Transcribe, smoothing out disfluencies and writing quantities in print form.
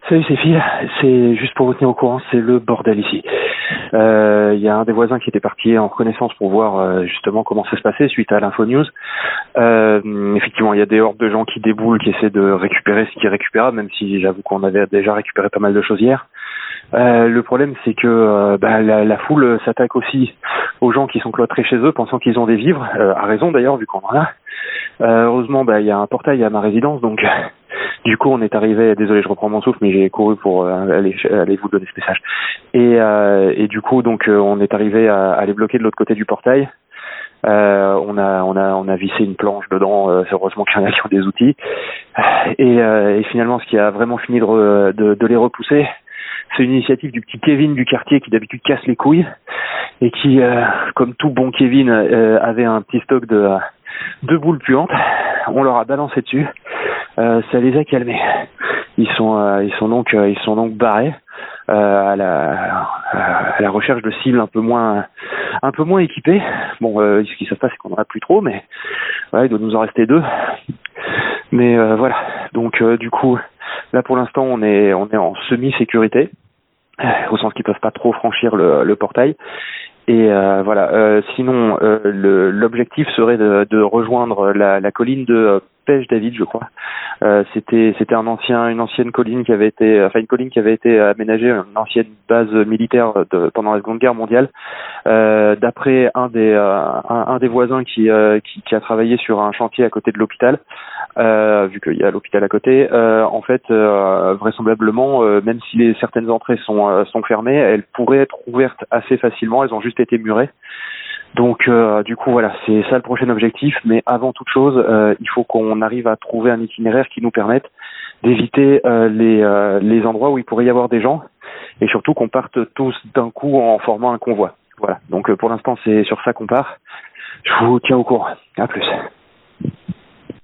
Salut, c'est Phil. C'est juste pour vous tenir au courant, c'est le bordel ici. Il y a un des voisins qui était parti en reconnaissance pour voir justement comment ça se passait suite à l'info news. Effectivement, il y a des hordes de gens qui déboulent, qui essaient de récupérer ce qui est récupérable, même si j'avoue qu'on avait déjà récupéré pas mal de choses hier. Le problème, c'est que la foule s'attaque aussi aux gens qui sont cloîtrés chez eux, pensant qu'ils ont des vivres, à raison d'ailleurs, vu qu'on en a. Heureusement, il y a un portail à ma résidence, donc du coup, on est arrivé. Désolé, je reprends mon souffle, mais j'ai couru pour aller vous donner ce message. Et du coup, donc, on est arrivé à les bloquer de l'autre côté du portail. On a vissé une planche dedans. C'est heureusement qu'il y en a qui ont des outils. Et finalement, ce qui a vraiment fini de les repousser, c'est une initiative du petit Kevin du quartier qui d'habitude casse les couilles et qui, comme tout bon Kevin, avait un petit stock de boules puantes. On leur a balancé dessus. Ça les a calmés. Ils sont donc barrés à la recherche de cibles un peu moins équipées. Bon, ce qui se passe, c'est qu'on en a plus trop, mais ouais, il doit nous en rester 2. Mais voilà. Donc du coup, là pour l'instant, on est en semi-sécurité, au sens qu'ils peuvent pas trop franchir le portail. Et voilà. Sinon, l'objectif serait de rejoindre la colline de Pêche David, je crois. C'était une ancienne colline qui avait été, une colline qui avait été aménagée, une ancienne base militaire pendant la Seconde Guerre mondiale. D'après un des voisins qui a travaillé sur un chantier à côté de l'hôpital, vu qu'il y a l'hôpital à côté, en fait, vraisemblablement, même si certaines entrées sont fermées, elles pourraient être ouvertes assez facilement. Elles ont juste été murées. Donc du coup voilà, c'est ça le prochain objectif, mais avant toute chose, il faut qu'on arrive à trouver un itinéraire qui nous permette d'éviter les endroits où il pourrait y avoir des gens, et surtout qu'on parte tous d'un coup en formant un convoi. Voilà, donc pour l'instant c'est sur ça qu'on part. Je vous tiens au courant. À plus.